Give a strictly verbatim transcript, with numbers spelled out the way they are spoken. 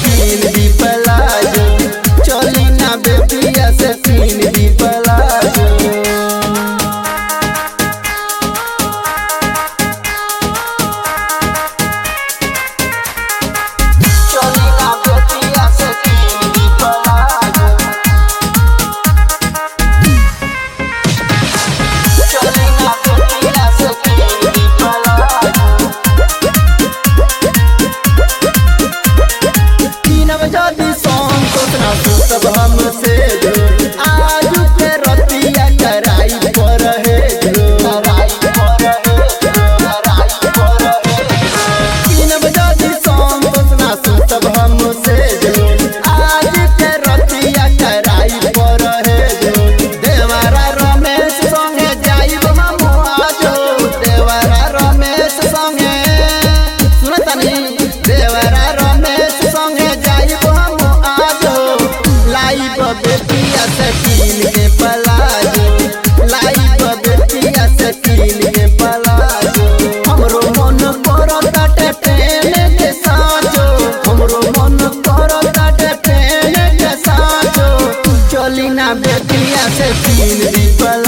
कीन दी पलाजो, चली ना बेटिया से कीन दी पलाजो। चली ना बेटिया से कीन दी पलाजो, चली ना बेटिया से कीन दी पलाजो। तीन बजा दी सॉन्ग सोचना तू सब हमसे जो, आज के रतिया कराई पर है जो, कराई पर है जो, कराई पर है। तीन बजा दी सॉन्ग सोचना तू सब हमसे जो, आज के रतिया कराई पर है जो। देवरा रमेश संगे जाइब हम आजो, देवरा रमेश संगे सुनतनी, देवरा रमेश संगे जाइब हम आजो। लाइब बेटिया से कीन के पलाजो, लाइब बेटिया से कीन के पलाजो। हमरो मन करता ट्रेन के साजो, हमरो मन करता ट्रेन के साजो, चली ना बेटिया से कीन दी पलाजो।